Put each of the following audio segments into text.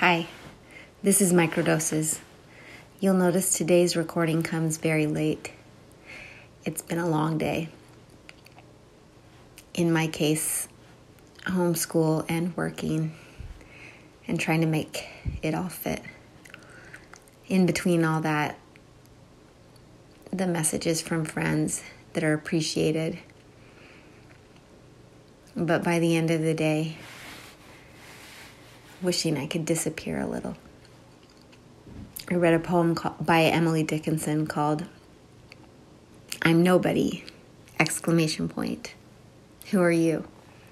Hi, this is Microdoses. You'll notice today's recording comes very late. It's been a long day. In my case, homeschool and working and trying to make it all fit. In between all that, the messages from friends that are appreciated. But by the end of the day, wishing I could disappear a little. I read a poem by Emily Dickinson called "I'm Nobody!" Who are you?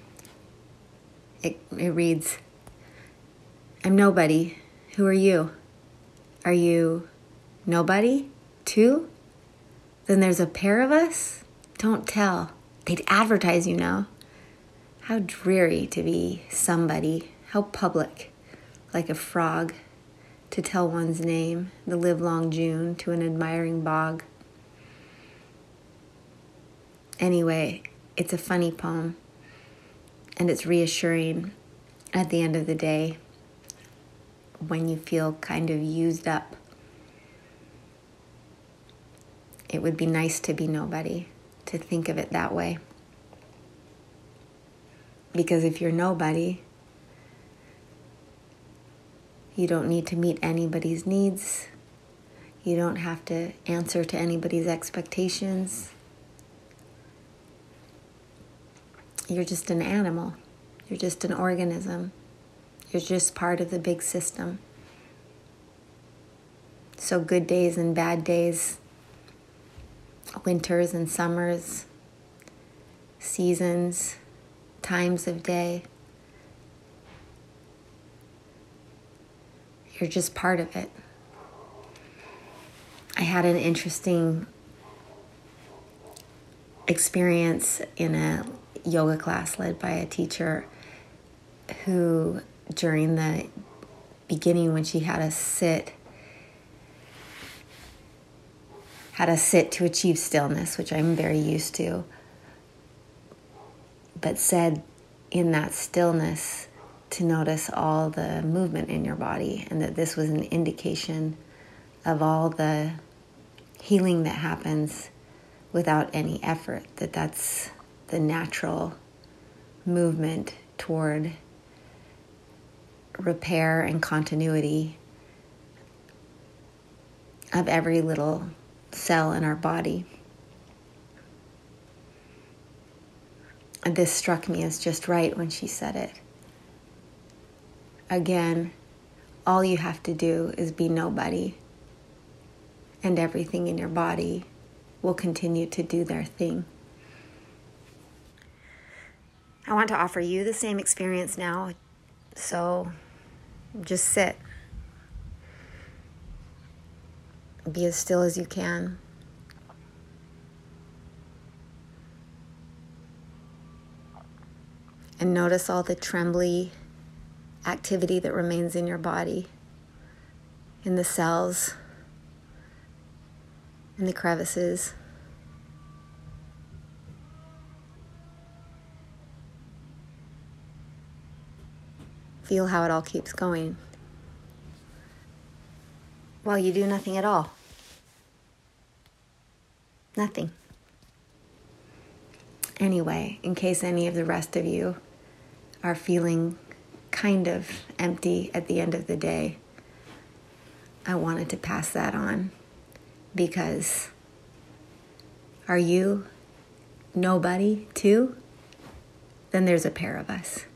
It reads, "I'm nobody. Who are you? Are you nobody too? Then there's a pair of us? Don't tell. They'd advertise, you know. How dreary to be somebody. How public, like a frog, to tell one's name, the livelong June, to an admiring bog." Anyway, it's a funny poem, and it's reassuring at the end of the day when you feel kind of used up. It would be nice to be nobody, to think of it that way. Because if you're nobody, you don't need to meet anybody's needs. You don't have to answer to anybody's expectations. You're just an animal. You're just an organism. You're just part of the big system. So good days and bad days, winters and summers, seasons, times of day, you're just part of it. I had an interesting experience in a yoga class led by a teacher who, during the beginning when she had us sit to achieve stillness, which I'm very used to, but said in that stillness to notice all the movement in your body, and that this was an indication of all the healing that happens without any effort, that's the natural movement toward repair and continuity of every little cell in our body. And this struck me as just right when she said it. Again, all you have to do is be nobody, and everything in your body will continue to do their thing. I want to offer you the same experience now, so just sit. Be as still as you can. And notice all the trembly activity that remains in your body, in the cells, in the crevices. Feel how it all keeps going while you do nothing at all. Nothing. Anyway, in case any of the rest of you are feeling kind of empty at the end of the day, I wanted to pass that on, because are you nobody too? Then there's a pair of us.